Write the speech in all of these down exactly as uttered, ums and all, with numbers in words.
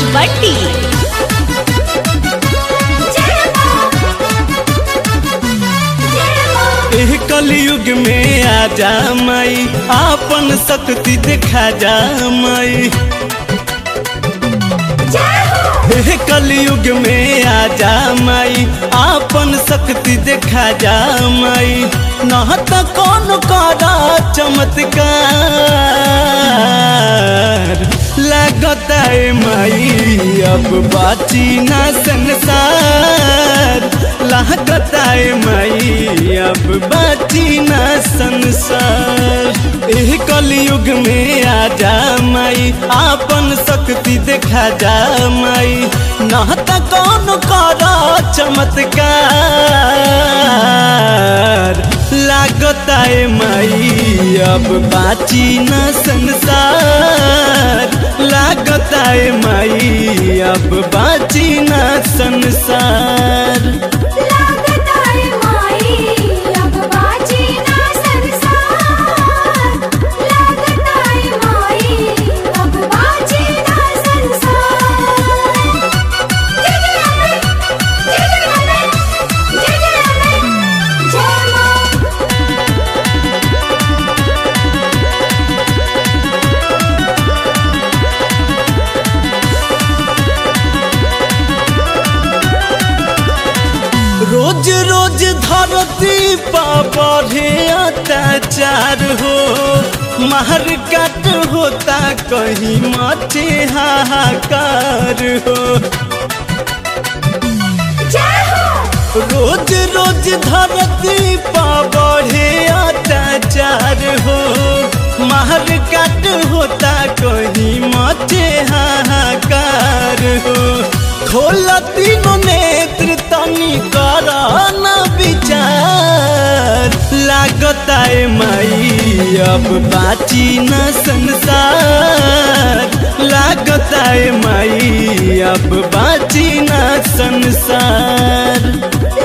बंटी। एह कलयुग में आजा माई, आपन शक्ति दिखा जा माई। एह कलयुग में आजा माई, आपन शक्ति दिखा जा माई। नहत कौन करा चमत्कार, लगता है माई अब बाची ना संसार। लगता है माई अब बाची ना संसार। एह कलयुग में आजा माई, आपन शक्ति दिखा जा माई। नहता कौन करा चमत्कार, लगता है माई अब बाची ना संसार। लगता है माई अब बाची ना संसार। रोज रोज धरती पर बढ़े अत्याचार हो, मार काट होता कहीं मचे हाहाकार हो। रोज रोज धरती पर बढ़े अत्याचार हो, मार काट होता कहीं मचे हाहाकार हो। खोल तीनों नेत्र तनी करा न विचार, लगता है माई अब बाची न संसार। लगता है माई अब बाची न संसार।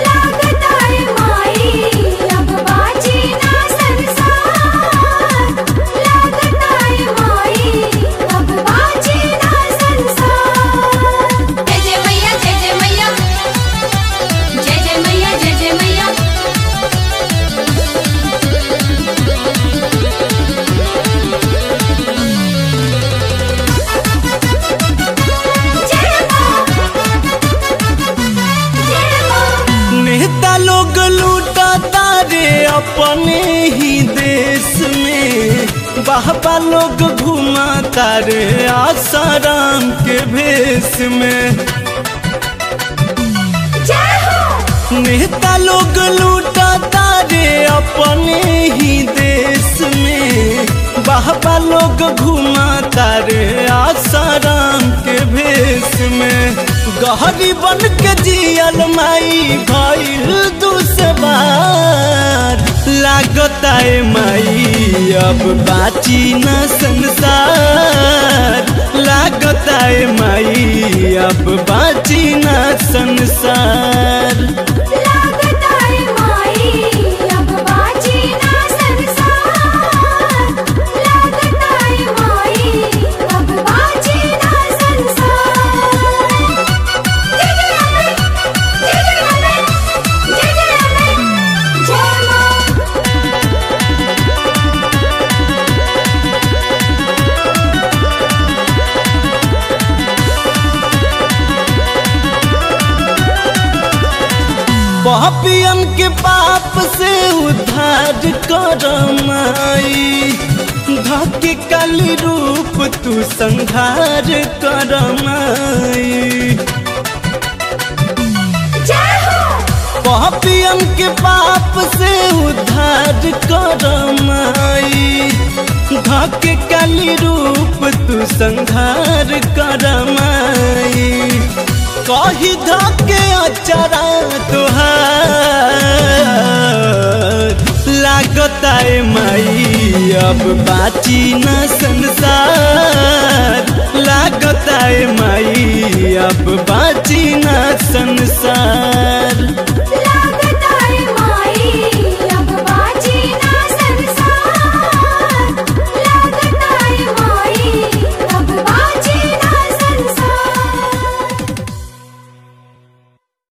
नेता लोग लूटा तारे अपने ही देश में, बाबा लोग घुमा तारे आसाराम के भेष में। नेता लोग लूटा तारे अपने ही देश में, बाबा लोग घुमा तारे आसाराम के भेष में। गहरी बन के जियल माई भइल दुश्वार, लगता है माई अब बाची न संसार। लगता है माई अब बाची न संसार। पापियन के पाप से उद्धार कर माई, धके काली रूप तू संहार कर माई। पापियन के पाप से उद्धार कर माई, धके काली रूप तू संहार कर माई। कही धके अचरा तुहार, लगता है माई अब बाची न संसार। लगता है माई अब बाची न संसार।